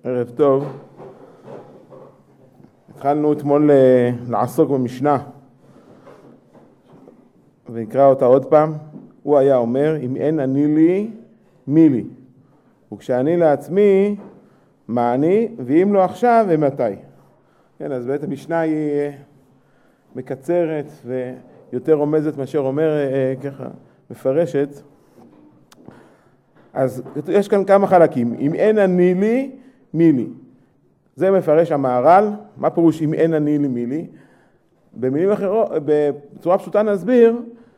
ערב טוב. התחלנו אתמול לעסוק במשנה ונקרא אותה עוד פעם. הוא היה אומר, אם אין אני לי, מי לי? וכשאני לעצמי, מה אני? ואם לא עכשיו, ומתי? כן, אז בעצם המשנה היא מקצרת ויותר רומזת מאשר אומר ככה, מפרשת. אז יש כאן כמה חלקים. אם אין אני לי, מי לי? זה מפרש המהר"ל. מה פירוש אם אין אני לי, מי לי? במילים אחרות, בצורה פשוטה נסביר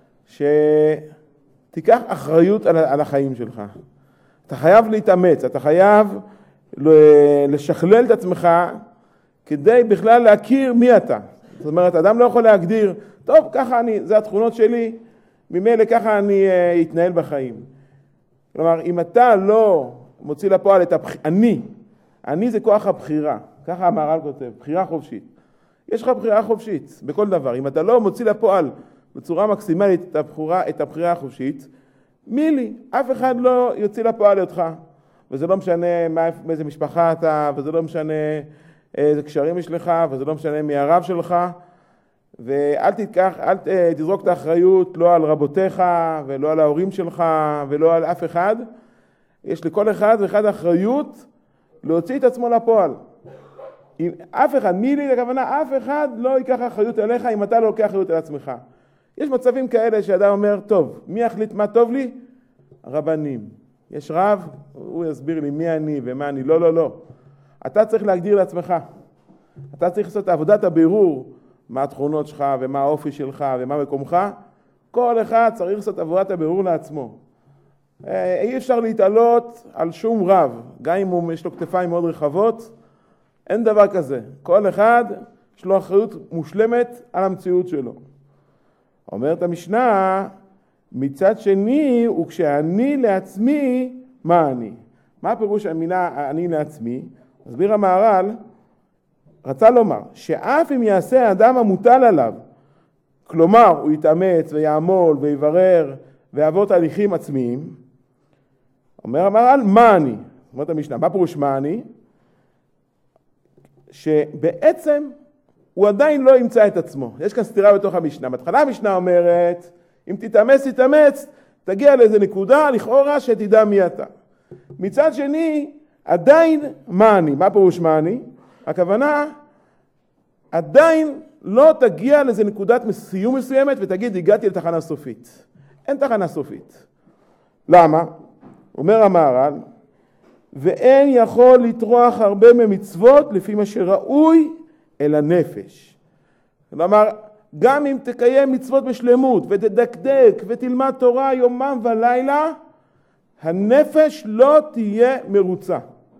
שתיקח אחריות על החיים שלך. אתה חייב להתאמץ, אתה חייב לשכלל את עצמך כדי בכלל להכיר מי אתה. זאת אומרת, אדם לא יכול להגדיר, טוב, ככה זה התכונות שלי, ממילא ככה אני אתנהל בחיים. כלומר, אם אתה לא מוציא לפועל את אני זה כוח הבחירה, ככה המהר"ל כותב, בחירה חופשית. יש לך בחירה חופשית בכל דבר. אם אתה לא מוציא לפועל בצורה מקסימלית את הבחירה החופשית, מי לי? אף אחד לא יוציא לפועל אותך. וזה לא משנה מאיזה משפחה אתה, וזה לא משנה איזה קשרים יש לך, וזה לא משנה מי הרב שלך. ואל תזרוק את האחריות לא על רבותיך, ולא על ההורים שלך, ולא על אף אחד. יש לכל אחד ואחד האחריות להוציא את עצמו לפועל. אם אף אחד, מי לי הכוונה, אף אחד לא ייקח אחריות אליך אם אתה לא לוקח אחריות על עצמך. יש מצבים כאלה שאדם אומר, טוב, מי יחליט מה טוב לי? רבנים. יש רב, הוא יסביר לי מי אני ומה אני. לא, לא, לא. אתה צריך להגדיר לעצמך. אתה צריך לעשות עבודת הבירור, מה התכונות שלך ומה האופי שלך ומה מקומך. כל אחד צריך לעשות עבודת הבירור לעצמו. אי אפשר להתעלות על שום רב, גם אם יש לו כתפיים מאוד רחבות, אין דבר כזה. כל אחד יש לו אחריות מושלמת על המציאות שלו. אומרת המשנה, מצד שני, וכשאני לעצמי, מה אני? מה הפירוש המילה אני לעצמי? מסביר המהר"ל, רצה לומר, שאף אם יעשה האדם המוטל עליו, כלומר, הוא יתאמץ ויעמול ויברר ויעבור תהליכים עצמיים, אומר המהר"ל, מה אני? אומרת המשנה, מה פירוש מה אני? שבעצם הוא עדיין לא ימצא את עצמו. יש כאן סתירה בתוך המשנה. בהתחלה המשנה אומרת, אם תתאמץ, תגיע לאיזה נקודה, לכאורה שתדע מי אתה. מצד שני, עדיין מה אני? מה פירוש מה אני? הכוונה, עדיין לא תגיע לאיזה נקודת סיום מסוימת ותגיד, הגעתי לתחנה סופית. אין תחנה סופית. למה? אומר המהר"ל, ואין יכול לטרוח הרבה ממצוות לפי מה שראוי אל הנפש. כלומר, גם אם תקיים מצוות בשלמות ותדקדק ותלמד תורה יומם ולילה, הנפש לא תהיה מרוצה.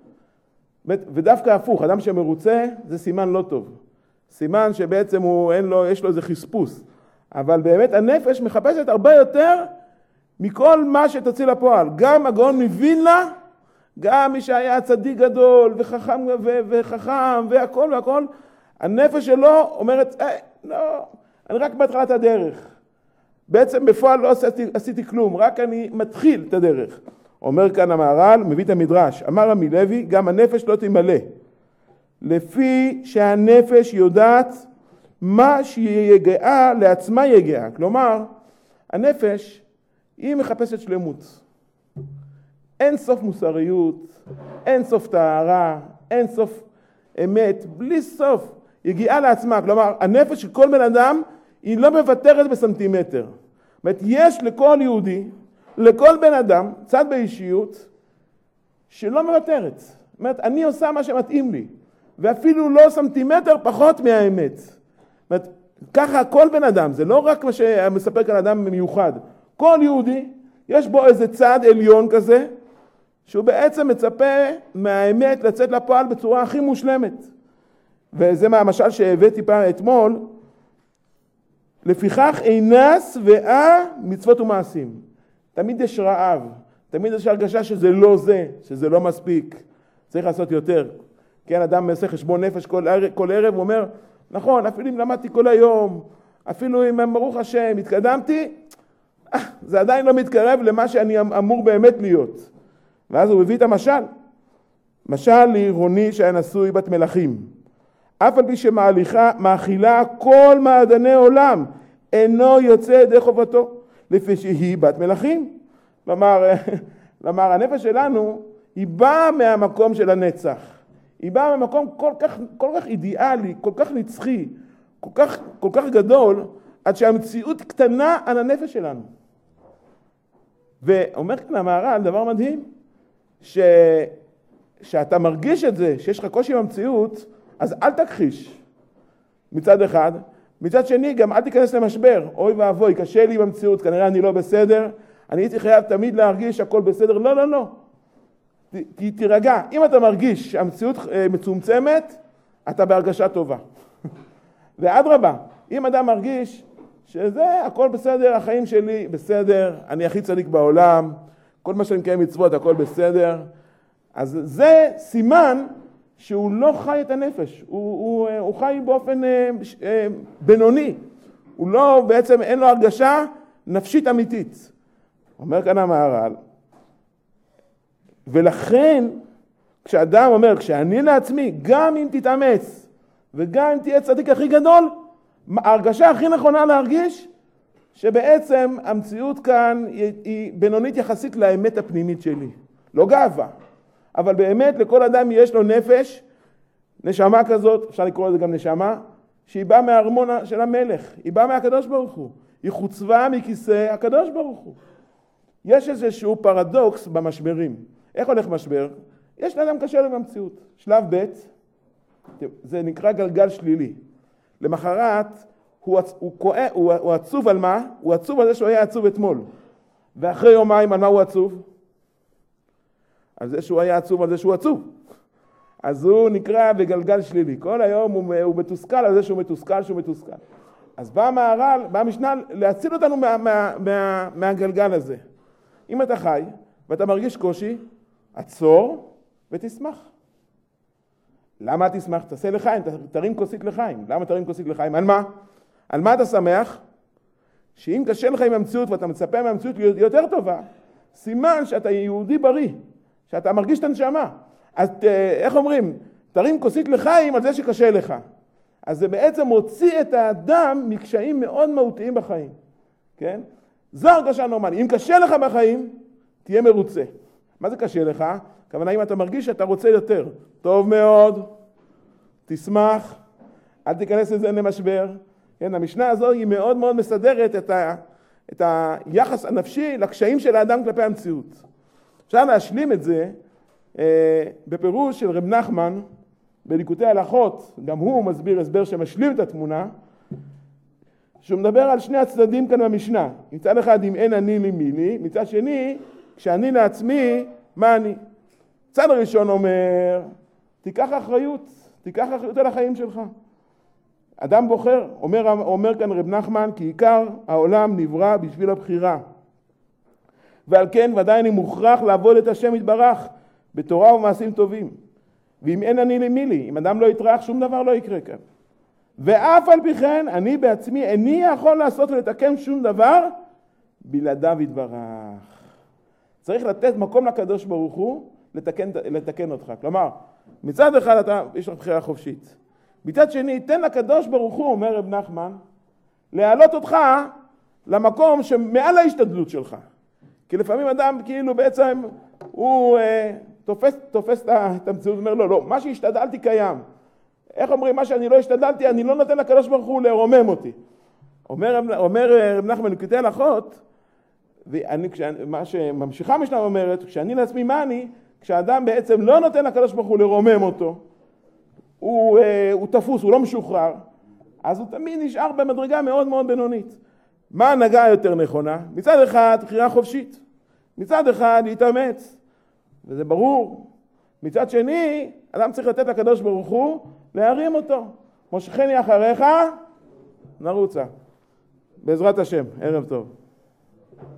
ודווקא הפוך, אדם שמרוצה זה סימן לא טוב. סימן שבעצם יש לו איזה חספוס. אבל באמת הנפש מחפשת הרבה יותר מכל מה שתוציא לפועל. גם הגאון מווילנה, גם מי שהיה צדיק גדול וחכם והכל, הנפש שלו אומרת, לא, אני רק בהתחלת הדרך. בעצם בפועל לא עשיתי כלום, רק אני מתחיל את הדרך. אומר כאן המהר"ל, מביא את המדרש, אמר רמי לוי, גם הנפש לא תמלא. לפי שהנפש יודעת מה שהיא יגעה לעצמה יגעה. כלומר, הנפש היא מחפשת שלמות. אין סוף מוסריות, אין סוף טהרה, אין סוף אמת, בלי סוף יגיעה לעצמה. כלומר, הנפש של כל בן אדם היא לא מוותרת בסנטימטר. זאת אומרת, יש לכל יהודי, לכל בן אדם, צד באישיות, שלא מוותרת. זאת אומרת, אני עושה מה שמתאים לי, ואפילו לא סנטימטר פחות מהאמת. זאת אומרת, ככה כל בן אדם, זה לא רק מה שמספר כאן אדם מיוחד. כל יהודי, יש בו איזה צד עליון כזה, שהוא בעצם מצפה מהאמת לצאת לפועל בצורה הכי מושלמת. וזה מהמשל שהבאתי פעם אתמול, לפיכך אינה שבעה מצוות ומעשים. תמיד יש רעב, תמיד יש הרגשה שזה לא זה, שזה לא מספיק, צריך לעשות יותר. כן, אדם עושה חשבון נפש כל ערב, הוא אומר, נכון, אפילו אם למדתי כל היום, אפילו אם ברוך השם התקדמתי, זה עדיין לא מתקרב למה שאני אמור באמת להיות. ואז הוא הביא את המשל. משל לעירוני שהיה נשוי בת מלכים, אף על פי שמאכילה כל מעדני עולם, אינו יוצא ידי חובתו, לפי שהיא בת מלכים. כלומר, הנפש שלנו היא באה מהמקום של הנצח. היא באה ממקום כל כך אידיאלי, כל כך נצחי, כל כך גדול, עד שהמציאות קטנה על הנפש שלנו. ואומר כאן המהר"ל דבר מדהים, שאתה מרגיש את זה, שיש לך קושי במציאות, אז אל תכחיש מצד אחד. מצד שני, גם אל תיכנס למשבר. אוי ואבוי, קשה לי במציאות, כנראה אני לא בסדר, אני הייתי חייב תמיד להרגיש הכל בסדר. לא, לא, לא. תירגע. אם אתה מרגיש שהמציאות מצומצמת, אתה בהרגשה טובה. ואדרבה, אם אדם מרגיש שזה הכל בסדר, החיים שלי בסדר, אני הכי צדיק בעולם, כל מה שאני מקיים מצוות, הכל בסדר, אז זה סימן שהוא לא חי את הנפש, הוא חי באופן בינוני, הוא לא, בעצם אין לו הרגשה נפשית אמיתית. אומר כאן המהר"ל, ולכן כשאדם אומר, כשאני לעצמי, גם אם תתאמץ וגם אם תהיה צדיק הכי גדול, ההרגשה הכי נכונה להרגיש שבעצם המציאות כאן היא בינונית יחסית לאמת הפנימית שלי. לא גאווה, אבל באמת לכל אדם יש לו נפש, נשמה כזאת, אפשר לקרוא לזה גם נשמה, שהיא באה מהארמון של המלך, היא באה מהקדוש ברוך הוא, היא חוצבה מכיסא הקדוש ברוך הוא. יש איזשהו פרדוקס במשברים. איך הולך משבר? יש לאדם קשה לו במציאות. שלב ב', זה נקרא גלגל שלילי. למחרת הוא עצוב על מה? הוא עצוב על זה שהוא היה עצוב אתמול. ואחרי יומיים על מה הוא עצוב? על זה שהוא היה עצוב על זה שהוא עצוב. אז הוא נקרא בגלגל שלילי. כל היום הוא מתוסכל על זה שהוא מתוסכל. אז בא המהר"ל, בא המשנה להציל אותנו מהגלגל הזה. אם אתה חי ואתה מרגיש קושי, עצור ותשמח. למה תשמח? תעשה לחיים, תרים כוסית לחיים. למה תרים כוסית לחיים? על מה? על מה אתה שמח? שאם קשה לך עם המציאות ואתה מצפה מהמציאות יותר טובה, סימן שאתה יהודי בריא, שאתה מרגיש את הנשמה. אז איך אומרים? תרים כוסית לחיים על זה שקשה לך. אז זה בעצם מוציא את האדם מקשיים מאוד מהותיים בחיים. כן? זו הרגשה נורמלית. אם קשה לך בחיים, תהיה מרוצה. מה זה קשה לך? הכוונה אם אתה מרגיש שאתה רוצה יותר. טוב מאוד, תשמח, אל תיכנס לזה למשבר. כן, המשנה הזו היא מאוד מאוד מסדרת את היחס הנפשי לקשיים של האדם כלפי המציאות. אפשר להשלים את זה בפירוש של רב נחמן, בליקוטי הלכות, גם הוא מסביר הסבר שמשלים את התמונה, שהוא מדבר על שני הצדדים כאן במשנה. מצד אחד, אם אין אני לי מי לי, מצד שני, כשאני לעצמי, מה אני? צד הראשון אומר, תיקח אחריות על החיים שלך. אדם בוחר, אומר כאן רב נחמן, כי עיקר העולם נברא בשביל הבחירה. ועל כן ודאי אני מוכרח לעבוד את השם יתברך, בתורה ומעשים טובים. ואם אין אני לי מי לי, אם אדם לא יטרח, שום דבר לא יקרה כאן. ואף על פי כן, אני בעצמי איני יכול לעשות ולתקן שום דבר, בלעדיו יתברך. צריך לתת מקום לקדוש ברוך הוא, לתקן אותך. כלומר, מצד אחד יש לך בחירה חופשית. מצד שני, תן לקדוש ברוך הוא, אומר רב נחמן, להעלות אותך למקום שמעל ההשתדלות שלך. כי לפעמים אדם כאילו בעצם הוא תופס את המציאות, אומר לו, לא, מה שהשתדלתי קיים. איך אומרים, מה שאני לא השתדלתי, אני לא נותן לקדוש ברוך הוא לרומם אותי. אומר רב נחמן בליקוטי הלכות, מה שממשיכה המשנה אומרת, כשאני לעצמי מה אני, כשאדם בעצם לא נותן לקדוש ברוך הוא לרומם אותו, הוא תפוס, הוא לא משוחרר, אז הוא תמיד נשאר במדרגה מאוד מאוד בינונית. מה ההנהגה היותר נכונה? מצד אחד, בחירה חופשית. מצד אחד, להתאמץ. וזה ברור. מצד שני, אדם צריך לתת לקדוש ברוך הוא להרים אותו. מושכני אחריך, נרוצה. בעזרת השם, ערב טוב.